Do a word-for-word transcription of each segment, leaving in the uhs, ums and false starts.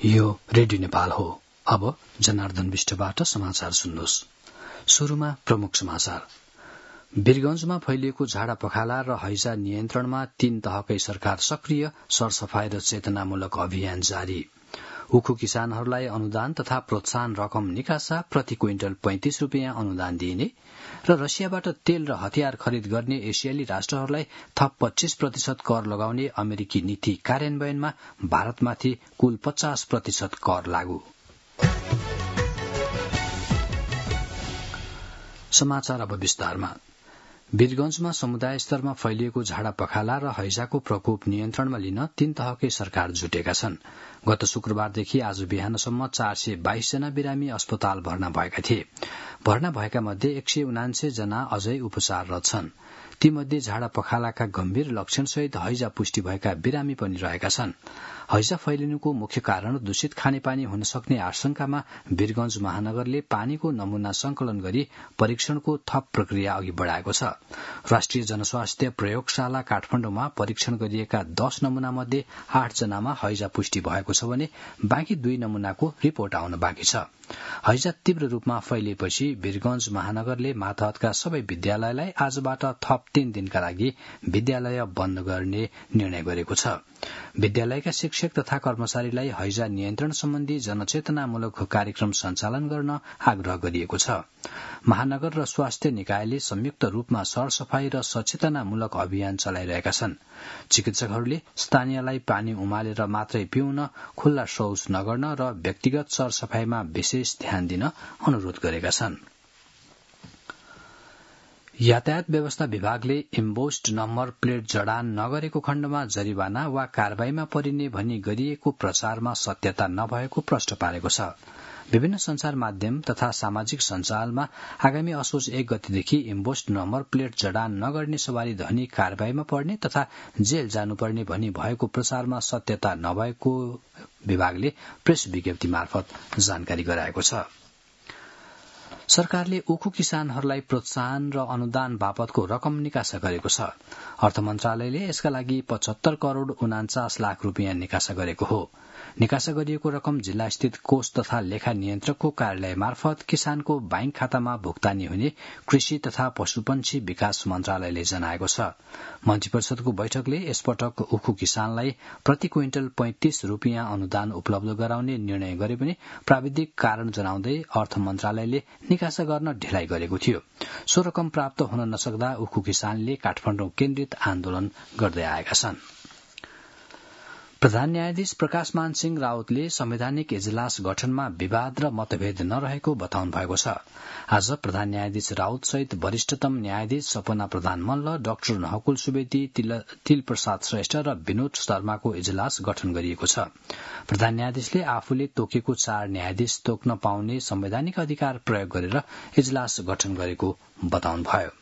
यो रेडियो नेपाल हो। अब जनार्दन विष्टबाट समाचार सुन्नुहोस्। सुरुमा प्रमुख समाचार। वीरगंजमा फैलिएको झाडा पखाला र हैजा नियन्त्रणमा तीन तहकै सरकार सक्रिय, सरसफाई र चेतनामूलक अभियान जारी। उखु किसानहरूलाई अनुदान तथा प्रोत्साहन रकम निकासा प्रति क्विन्टल पैंतिस रूपियाँ अनुदान दिइने र रसियाबाट तेल र हतियार खरिद गर्ने एसियाली राष्ट्रहरूलाई थप पच्चीस प्रतिशत कर लगाउने अमेरिकी नीति कार्यान्वयनमा भारतमाथि कुल पचास प्रतिशत कर लागू। समाचार अब विस्तारमा। वीरगंजमा समुदाय स्तरमा फैलिएको झाडा पखाला र हैजाको प्रकोप नियन्त्रणमा लिन तीन तहकै सरकार जुटेका छन्। गत शुक्रबारदेखि आज बिहानसम्म चार सय बाइस जना बिरामी अस्पताल भर्ना भएका थिए। भर्ना भएका मध्ये एक सय उनान्सय जना अझै उपचाररत छन्। तीमध्ये झाडा पखालाका गम्भीर लक्षणसहित हैजा पुष्टि भएका बिरामी पनि रहेका छन्। हैजा फैलिनुको मुख्य कारण दूषित खानेपानी हुन सक्ने आशंकामा वीरगंज महानगरले पानीको नमूना संकलन गरी परीक्षणको थप प्रक्रिया अघि बढ़ाएको छ। राष्ट्रिय जनस्वास्थ्य प्रयोगशाला काठमाडौँमा परीक्षण गरिएका दश नमूना मध्ये आठ जनामा हैजा पुष्टि भएको छ भने बाँकी दुई नमूनाको रिपोर्ट आउन बाँकी छ। हैजा तीव्र रूपमा फैलिएपछि वीरगंज महानगरले मातहतका सबै विद्यालयलाई आजबाट थप तीन दिनका लागि विद्यालय बन्द गर्ने निर्णय गरेको छ। विद्यालयका शिक्षक तथा कर्मचारीलाई हैजा नियन्त्रण सम्बन्धी जनचेतनामूलक कार्यक्रम सञ्चालन गर्न आग्रह गरिएको छ। महानगर र स्वास्थ्य निकायले संयुक्त रूपमा सरसफाई र सचेतनामूलक अभियान चलाइरहेका छन्। चिकित्सकहरूले स्थानीयलाई पानी उमालेर मात्रै पिउन, खुल्ला शौच नगर्न र व्यक्तिगत सरसफाईमा विशेष ध्यान दिन अनुरोध गरेका छन्। यातायात व्यवस्था विभागले इम्बोस्ड नम्बर प्लेट जडान नगरेको खण्डमा जरिवाना वा कारबाहीमा परिने भनी गरिएको प्रचारमा सत्यता नभएको प्रश्न पारेको छ। विभिन्न संचार माध्यम तथा सामाजिक सञ्जालमा आगामी असोज एक गतेदेखि इम्बोस्ड नम्बर प्लेट जडान नगर्ने सवारी धनी कारबाहीमा पर्ने तथा जेल जानुपर्ने भनी भएको प्रचारमा सत्यता नभएको विभागले प्रेस विज्ञप्ति मार्फत जानकारी गराएको छ। सरकारले उखु किसानहरूलाई प्रोत्साहन र अनुदान बापतको रकम निकासा गरेको छ। अर्थ मन्त्रालयले यसका लागि पचहत्तर करोड़ उनाचास लाख रूपियाँ निकासा गरेको हो। निकासा गरिएको रकम जिल्ला स्थित कोष तथा लेखा नियन्त्रकको कार्यालय मार्फत किसानको बैंक खातामा भुक्तानी हुने कृषि तथा पशुपन्छी विकास मन्त्रालयले जनाएको छ। मन्त्री परिषदको बैठकले यसपटक उखु किसानलाई प्रति क्विन्टल पैंतिस रूपियाँ अनुदान उपलब्ध गराउने निर्णय गरे पनि प्राविधिक कारण जनाउँदै अर्थ मन्त्रालयले निकासा गर्न ढिलाइ गरेको थियो। सो रकम प्राप्त हुन नसक्दा उखु किसानले काठमाडौँ केन्द्रित आन्दोलन गर्दै आएका छन्। प्रधान न्यायाधीश प्रकाश मान सिंह राउतले संवैधानिक इजलास गठनमा विवाद र मतभेद नरहेको बताउनु भएको छ। आज प्रधान न्यायाधीश राउत सहित वरिष्ठतम न्यायाधीश सपना प्रधान मल्ल, डाक्टर नहकुल सुवेदी, तिल प्रसाद श्रेष्ठ र विनोद शर्माको इजलास गठन गरिएको छ। प्रधान न्यायाधीशले आफूले तोकेको चार न्यायाधीश तोक्न पाउने संवैधानिक अधिकार प्रयोग गरेर इजलास गठन गरेको बताउनुभयो।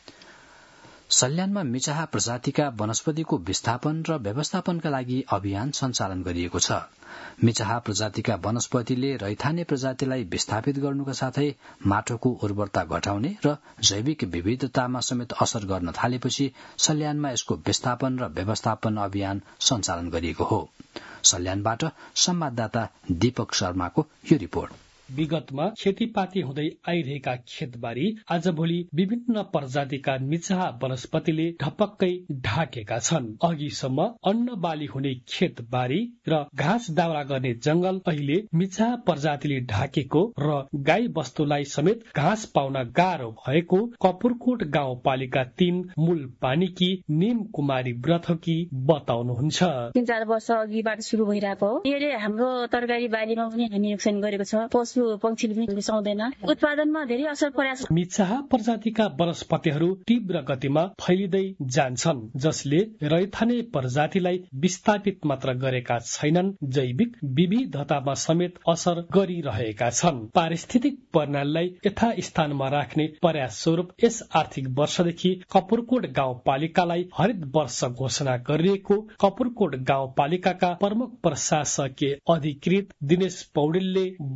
सल्यानमा मिचाहा प्रजातिका वनस्पतिको विस्थापन र व्यवस्थापनका लागि अभियान सञ्चालन गरिएको छ। मिचाहा प्रजातिका वनस्पतिले रैथाने प्रजातिलाई विस्थापित गर्नुका साथै माटोको उर्वरता घटाउने र जैविक विविधतामा समेत असर गर्न थालेपछि सल्यानमा यसको विस्थापन र व्यवस्थापन अभियान सञ्चालन गरिएको हो। सल्यानबाट संवाददाता दीपक शर्माको यो रिपोर्ट। विगतमा खेतीपाती हुँदै आइरहेका खेतबारी आजभोलि विभिन्न प्रजातिका मिचाहा वनस्पतिले ढपक्कै ढाकेका छन्। अघिसम्म अन्न बाली हुने खेतबारी र घाँस दाउरा गर्ने जंगल अहिले मिचाहा प्रजातिले ढाकेको र गाई वस्तुलाई समेत घाँस पाउन गाह्रो भएको कपुरकोट गाउँपालिका तीन मूल पानीकी निम कुमारी व्रथकी बताउनुहुन्छ। तीन चार वर्ष अघिबाट शुरू भइरहेको हो। यसले हाम्रो तरकारी बालीमा पनि हानि नोक्सान गरेको छ। पंक्षीले पनि रिसाउँदैन, उत्पादनमा धेरै असर परेको छ। मिचाहा प्रजातिका वनस्पतिहरू तीव्र गतिमा फैलिँदै जान्छन्, जसले रैथाने प्रजातिलाई विस्थापित मात्र गरेका छैनन्, जैविक विविधतामा समेत असर गरिरहेका छन्। पारिस्थितिक प्रणालीलाई यथास्थानमा राख्ने प्रयास स्वरूप यस आर्थिक वर्षदेखि कपुरकोट गाउँपालिकालाई हरित वर्ष घोषणा गरिएको कपुरकोट गाउँपालिकाका प्रमुख प्रशासकीय अधिकृत दिनेश पौडेलले बताउनु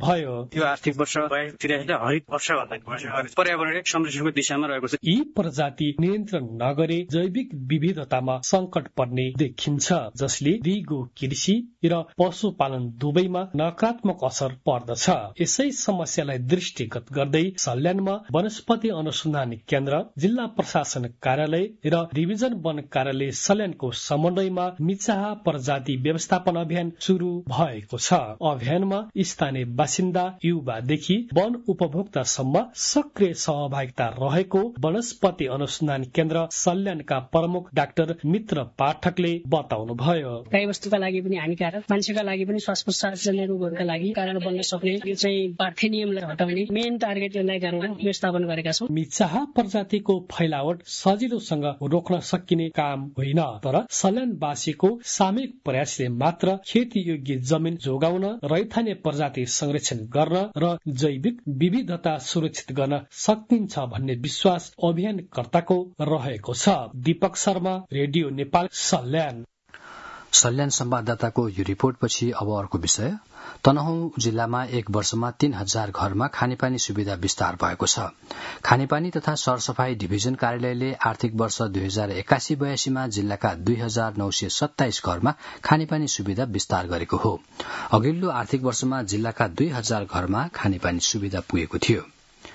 भयो। यो आर्थिक वर्ष त्रियासी हरित वर्ष भन्दा पर्यावरणीय संरक्षणको दिशामा रहेको छ। यी प्रजाति नियन्त्रण नगरे जैविक विविधतामा संकट पर्ने देखिन्छ, जसले दिगो कृषि र पशुपालन दुवैमा नकारात्मक असर पर्दछ। यसै समस्यालाई दृष्टिगत गर्दै सल्यानमा वनस्पति अनुसन्धान केन्द्र, जिल्ला प्रशासन कार्यालय र डिभिजन वन कार्यालय सल्यानको समन्वयमा मिचाहा प्रजाति व्यवस्थापन अभियान शुरू भएको छ। अभियानमा स्थानीय बासिन्दा, युवादेखि वन उपभोक्तासम्म सक्रिय सहभागिता रहेको वनस्पति अनुसन्धान केन्द्र सल्यानका प्रमुख डाक्टर मित्र पाठकले बताउनुभयो। गाई वस्तुका लागि पनि हानिकारक, मान्छेका लागि पनि श्वास प्रश्वास जन्य रोगहरूका लागि कारण बन्न सक्ने यो चाहिँ पार्थेनियमलाई हटाउने मेन टार्गेट यसलाई गरेर व्यवस्थापन गरेका छौं। मिचाहा प्रजातिको फैलावट सजिलोसँग रोक्न सकिने काम होइन, तर सल्यानवासीको सामूहिक प्रयासले मात्र खेती योग्य जमिन जोगाउन, रैथाने प्रजाति संरक्षण गर्न र जैविक विविधता सुरक्षित गर्न सकिन्छ भन्ने विश्वास अभियानकर्ताको रहेको छ। दीपक शर्मा, रेडियो नेपाल, सल्यान। सल्यान संवाददाताको यो रिपोर्टपछि अब अर्को विषय। तनहुँ जिल्लामा एक वर्षमा तीन हजार घरमा खानेपानी सुविधा विस्तार भएको छ। खानेपानी तथा सरसफाई डिभिजन कार्यालयले आर्थिक वर्ष दुई हजार एकासी बयासीमा जिल्लाका दुई हजार नौ सय सत्ताइस घरमा खानेपानी सुविधा विस्तार गरेको हो। अघिल्लो आर्थिक वर्षमा जिल्लाका दुई हजार घरमा खानेपानी सुविधा पुगेको थियो।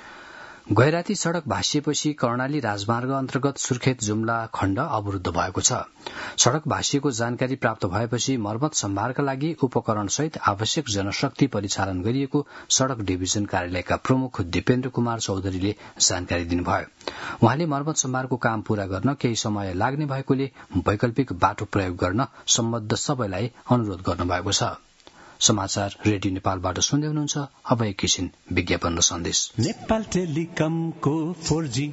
गैराती सड़क भाँसिएपछि कर्णाली राजमार्ग अन्तर्गत सुर्खेत जुम्ला खण्ड अवरूद्ध भएको छ। सड़क भाँसिएको जानकारी प्राप्त भएपछि मर्मत सम्भारका लागि उपकरण सहित आवश्यक जनशक्ति परिचालन गरिएको सड़क डिभिजन कार्यालयका प्रमुख दिपेन्द्र कुमार चौधरीले जानकारी दिनुभयो। उहाँले मर्मत सम्भारको काम पूरा गर्न केही समय लाग्ने भएकोले वैकल्पिक बाटो प्रयोग गर्न सम्बद्ध सबैलाई अनुरोध गर्नुभएको छ। समाचार रेडियो नेपालबाट सुन्दै हुनुहुन्छ। अब एकैछिन विज्ञापन र सन्देश। नेपाल टेलिकमको फोर जी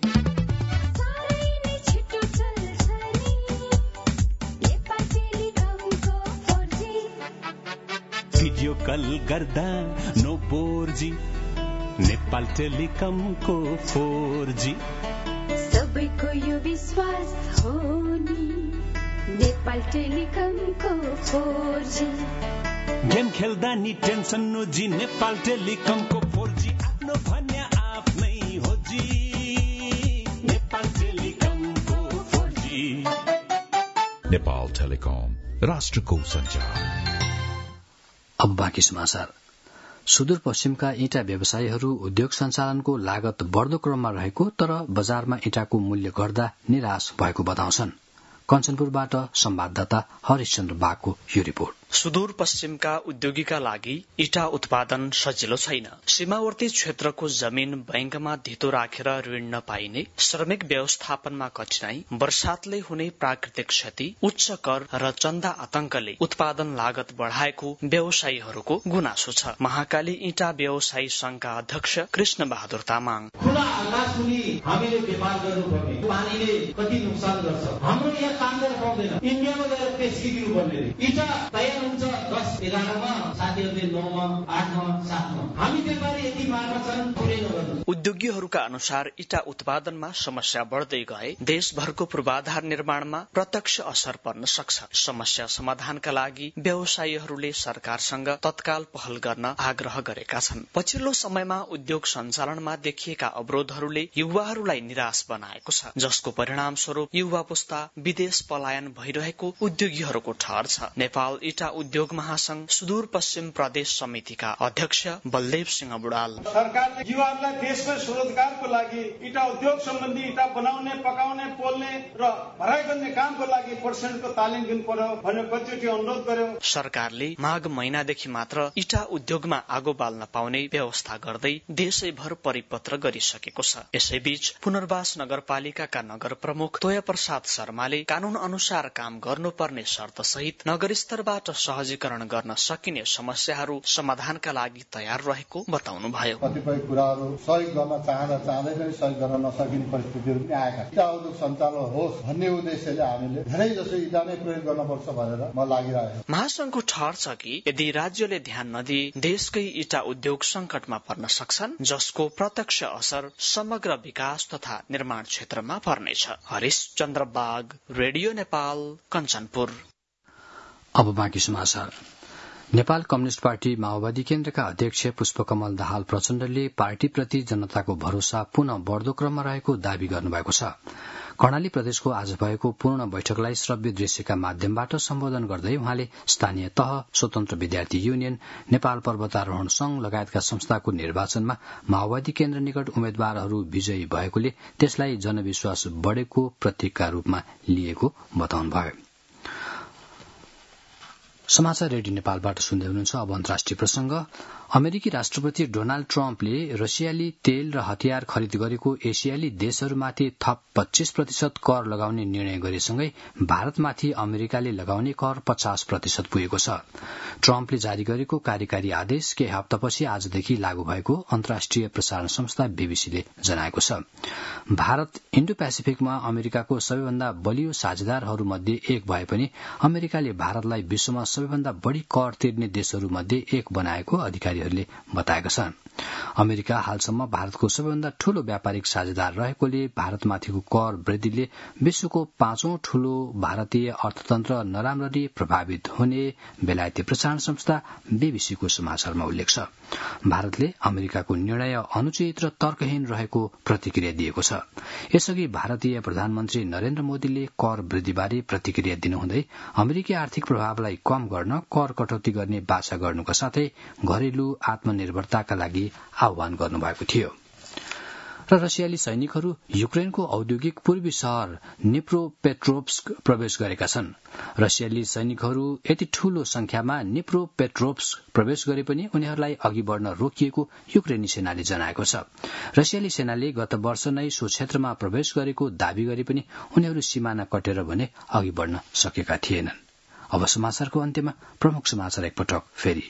भिडियो कल गर्दा नो बोर जी। नेपाल टेलिकमको फोर जी सबैको यो विश्वास हो नि। नेपाल टेलिकमको फोर जी गेम खेल्दा नि टेन्सन नो जी। नेपाल टेलिकमको फोर जी आफ्नो भन्या आफ्नै हो जी। नेपाल टेलिकमको फोर जी। नेपाल टेलिकम, राष्ट्रको सञ्चार। अब बाँकी समाचार। सुदूरपश्चिमका ईटा व्यवसायीहरू उद्योग सञ्चालनको लागत बढ्दो क्रममा रहेको तर बजारमा ईटाको मूल्य घट्दा निराश भएको बताउँछन्। कञ्चनपुरबाट संवाददाता हरिशचन्द्र बागको यो रिपोर्ट। सुदूरपश्चिमका उद्योगीका लागि इटा उत्पादन सजिलो छैन। सीमावर्ती क्षेत्रको जमिन बैंकमा धितो राखेर ऋण नपाइने, श्रमिक व्यवस्थापनमा कठिनाई, वर्षातले हुने प्राकृतिक क्षति, उच्च कर र चन्दा आतंकले उत्पादन लागत बढ़ाएको व्यवसायीहरूको गुनासो छ। महाकाली इटा व्यवसायी संघका अध्यक्ष कृष्ण बहादुर तामाङ। खुला आकाशमुनि हामीले व्यापार गर्नुपर्ने, पानीले कति नोक्सान गर्छ, हाम्रो यहाँ काम गर्न पाउँदैन। इन्डियामा गएर पेश किन्नु पर्ने। इटा तयार हुन्छ दस एघारमा, साथीहरूले नौमा, आठमा, सातमा। हामी व्यापारी यति मार्ग छन् पुरै नगर्नु। उद्योगीहरूका अनुसार इटा उत्पादनमा समस्या बढ्दै गए देशभरको पूर्वाधार निर्माणमा प्रत्यक्ष असर पर्न सक्छ। समस्या समाधानका लागि व्यवसायीहरूले सरकारसँग तत्काल पहल गर्न आग्रह गरेका छन्। पछिल्लो समयमा उद्योग सञ्चालनमा देखिएका अवरोधहरूले युवाहरूलाई निराश बनाएको छ, जसको परिणाम स्वरूप युवा पुस्ता विदेश पलायन भइरहेको उद्योगीहरूको ठहर छ। नेपाल इटा उद्योग महासंघ सुदूरपश्चिम प्रदेश समितिका अध्यक्ष बलदेव सिंह बुढाल। सरकारले युवाहरूलाई देशमै स्वरोजगारको लागि इटा उद्योग सम्बन्धी इटा बनाउने, पकाउने, पोल्ने र भराई गर्ने कामको लागि पर्सेन्टको तालिम दिनु पर्यो भनेर कतिचोटि अनुरोध गर्यो। सरकारले माघ महिनादेखि मात्र इटा उद्योगमा आगो बाल्न पाउने व्यवस्था गर्दै देशैभर परिपत्र गरिसकेको छ। यसैबीच पुनर्वास नगरपालिकाका नगर प्रमुख तोय प्रसाद शर्माले कानून अनुसार काम गर्नुपर्ने शर्त सहित नगर स्तरबाट सहजीकरण गर्न सकिने समस्याहरू समाधानका लागि तयार रहेको बताउनुभयो। कतिपय कुराहरू सहयोग गर्न चाहँदा चाहँदै पनि सहयोग गर्न नसकिने परिस्थितिहरू पनि आएका छन्। इटा उद्योग सञ्चालन होस् भन्ने उद्देश्यले हामीले धेरै जसो इटा नै प्रयोग गर्नुपर्छ भनेर म लागिरहेको। महासंघको ठहर छ कि यदि राज्यले ध्यान नदिए देशकै इटा उद्योग संकटमा पर्न सक्छन्, जसको प्रत्यक्ष असर समग्र विकास तथा निर्माण क्षेत्रमा पर्नेछ। हरिशचन्द्र बाग, रेडियो नेपाल, कञ्चनपुर। अब बाँकी समाचार। नेपाल कम्युनिष्ट पार्टी माओवादी केन्द्रका अध्यक्ष पुष्पकमल दाहाल प्रचण्डले पार्टीप्रति जनताको भरोसा पुनः बढ़दो क्रममा रहेको दावी गर्नुभएको छ। कर्णाली प्रदेशको आज भएको पूर्ण बैठकलाई श्रव्य दृश्यका माध्यमबाट सम्बोधन गर्दै उहाँले स्थानीय तह, स्वतन्त्र विद्यार्थी युनियन, नेपाल पर्वतारोहण संघ लगायतका संस्थाको निर्वाचनमा माओवादी केन्द्र निकट उम्मेद्वारहरू विजयी भएकोले त्यसलाई जनविश्वास बढ़ेको प्रतीकका रूपमा लिएको बताउनुभयो। समाचार रेडियो नेपालबाट सुन्दै हुनुहुन्छ। अब अन्तर्राष्ट्रिय प्रसंग। अमेरिकी राष्ट्रपति डोनाल्ड ट्रम्पले रसियाली तेल र हतियार खरिद गरेको एसियाली देशहरूमाथि थप पच्चीस प्रतिशत कर लगाउने निर्णय गरेसँगै भारतमाथि अमेरिकाले लगाउने कर पचास प्रतिशत पुगेको छ। ट्रम्पले जारी गरेको कार्यकारी आदेश केही हप्तापछि आजदेखि लागू भएको अन्तर्राष्ट्रिय प्रसारण संस्था बीबीसीले जनाएको छ। भारत इण्डो पेसिफिकमा अमेरिकाको सबैभन्दा बलियो साझेदारहरूमध्ये एक भए पनि अमेरिकाले भारतलाई विश्वमा सबैभन्दा बढ़ी कर तिर्ने देशहरूमध्ये एक बनाएको अधिकारीहरूले बताएका छन्। अमेरिका हालसम्म भारतको सबैभन्दा ठूलो व्यापारिक साझेदार रहेकोले भारतमाथिको कर वृद्धिले विश्वको पाँचौं ठूलो भारतीय अर्थतन्त्र नराम्ररी प्रभावित हुने बेलायती प्रसारण संस्था बीबीसीको समाचारमा उल्लेख छ। भारतले अमेरिकाको निर्णय अनुचित र तर्कहीन रहेको प्रतिक्रिया दिएको छ। यसअघि भारतीय प्रधानमन्त्री नरेन्द्र मोदीले कर वृद्धिबारे प्रतिक्रिया दिनुहुँदै अमेरिकी आर्थिक प्रभावलाई कम गर्न कर कटौती गर्ने बाचा गर्नुका साथै घरेलु आत्मनिर्भरताका लागि आह्वान गर्नुभएको थियो। र रसियाली सैनिकहरू युक्रेनको औद्योगिक पूर्वी शहर निप्रोपेट्रोव्स्क प्रवेश गरेका छन्। रसियाली सैनिकहरू यति ठूलो संख्यामा निप्रोपेट्रोव्स्क प्रवेश गरे पनि उनीहरूलाई अघि बढ़न रोकिएको युक्रेनी सेनाले जनाएको छ। रसियाली सेनाले गत वर्ष नै सो क्षेत्रमा प्रवेश गरेको दावी गरे पनि उनीहरू सीमाना कटेर भने अघि बढ़न सकेका थिएनन्। अब समाचारको अन्त्यमा प्रमुख समाचार एकपटक फेरि।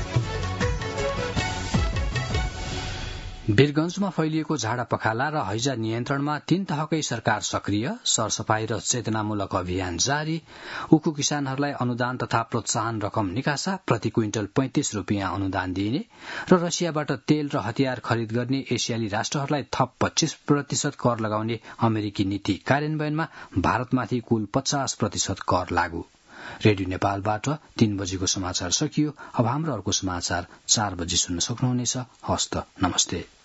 वीरगंजमा फैलिएको झाडा पखाला र हैजा नियन्त्रणमा तीन तहकै सरकार सक्रिय, सरसफाई र चेतनामूलक अभियान जारी, उखु किसानहरूलाई अनुदान तथा प्रोत्साहन रकम निकासा, प्रति क्विन्टल पैंतिस रूपियाँ अनुदान दिइने र रसियाबाट तेल र हतियार खरिद गर्ने एसियाली राष्ट्रहरूलाई थप पच्चीस प्रतिशत कर लगाउने अमेरिकी नीति कार्यान्वयनमा भारतमाथि कुल पचास प्रतिशत कर लागू। रेडियो नेपालबाट तीन बजेको समाचार सकियो। अब हाम्रो अर्को समाचार चार बजे सुन्न सक्नुहुनेछ। हस्त नमस्ते।